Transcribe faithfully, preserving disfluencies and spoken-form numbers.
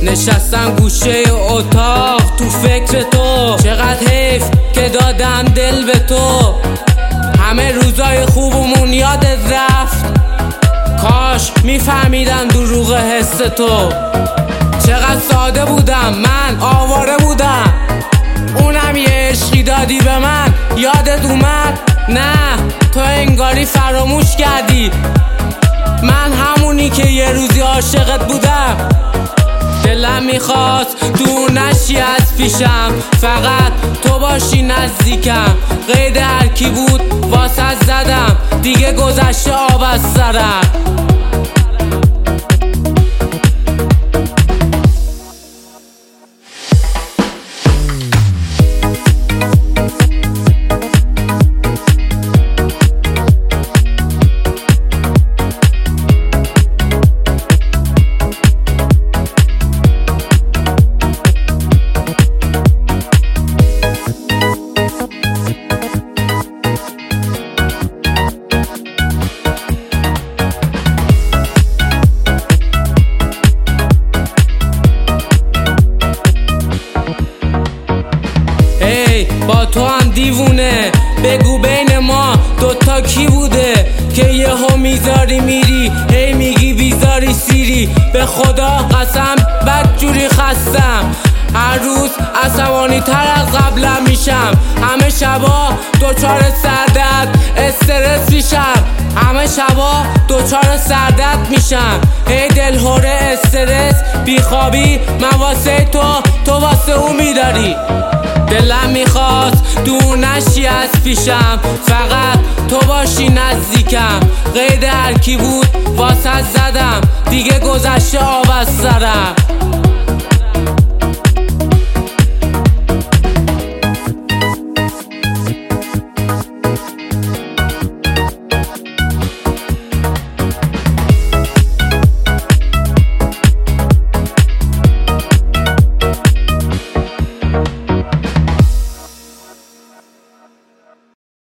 نشستم گوشه اتاق تو فکر تو، چقدر حیف که دادم دل به تو. همه روزای خوبمون یادت رفت، کاش میفهمیدم دروغ حس تو. چقدر ساده بودم من، آواره بودم، اونم یه عشقی دادی به من. یادت اومد؟ نه تو انگاری فراموش کردی، من همونی که یه روزی عاشقت بودم. دلم میخواست دور نشی از پیشم، فقط تو باشی نزدیکم. قید هر کی بود واسه زدم، دیگه گذشته آب از سرم. با تو هم دیوونه، بگو بین ما دوتا کی بوده که یهو میذاری میری، هی میگی بیزاری سیری. به خدا قسم بدجوری خستم، هر روز عصبانی تر از قبلم میشم. همه شبا دوچار سردرد استرس میشم، همه شبا دوچار سردرد میشم. هی دلهوره استرس بیخوابی، من واسه تو، تو واسه اون میداری. دلم میخواست دور نشی از پیشم، فقط تو باشی نزدیکم. قید هر کی بود واسه زدم، دیگه گذشته آب از سرم.